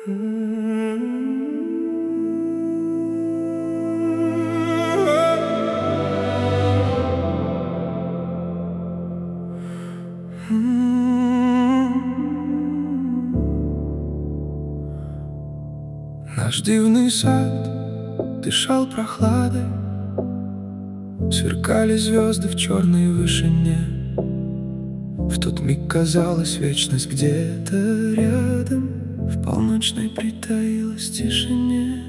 Наш дивный сад дышал прохладой, сверкали звезды в черной вышине. В тот миг казалась вечность где-то рядом, в полночной притаилась тишине.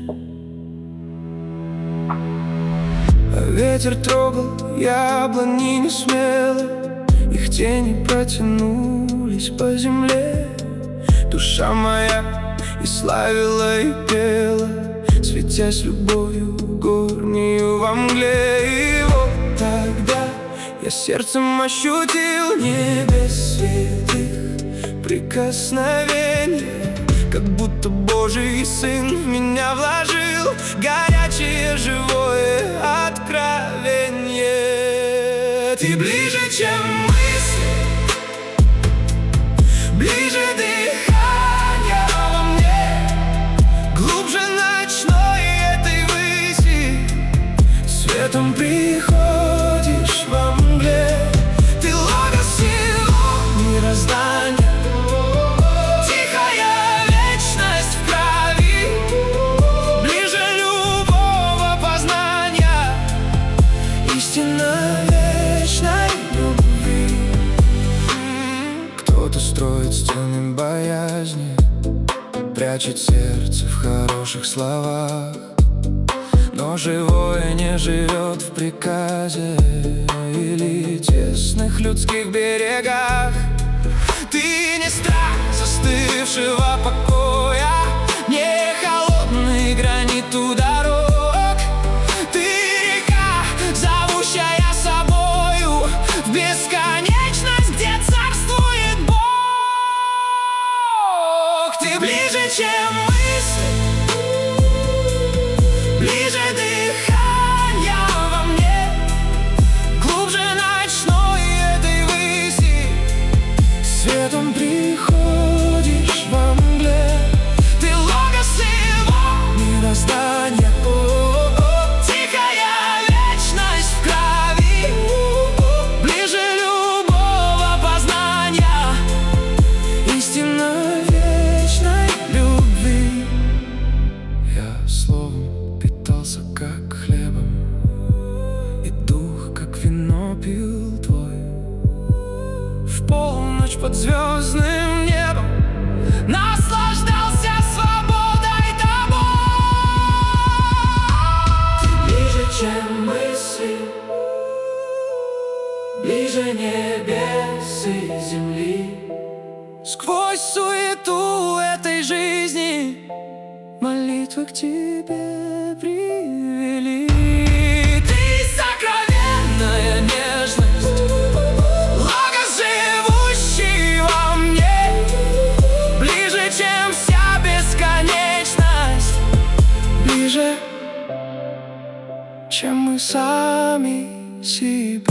А ветер трогал яблони несмело, их тени протянулись по земле. Душа моя и славила, и пела, светясь любовью горнею во мгле. И вот тогда я сердцем ощутил небес святых прикосновенье, как будто Божий Сын в меня вложил горячее живое откровенье. Ты ближе, чем мысли, ближе дыхания во мне, глубже ночной этой выси, светом приходишь во мгле. Ты логос всего мироздания, тихая вечность в крови, ближе любого познания, истина вечной любви. Кто-то строит стены боязни, прячет сердце в хороших словах, но живое не живет в приказе или тесных людских берегах. Ты не страх застывшего покоя, не холодный гранит у дорог. Ты река, зовущая собою в бесконечность, где царствует Бог. Ты ближе, чем мысли, ближе дыхания во мне, глубже ночной этой выси, светом приходишь во мгле. Ты логос всего мироздания, тихая вечность в крови, ближе любого познания, истина вечной любви. Я словом питался, как хлебом, и дух, как вино, пил твой. В полночь под звездным небом наслаждался свободой тобой. Ты ближе, чем мысли, ближе небес и земли. Сквозь суету этой жизни молитвы к тебе привели. Ты сокровенная нежность, логос, живущий во мне, ближе, чем вся бесконечность, ближе, чем мы сами себе.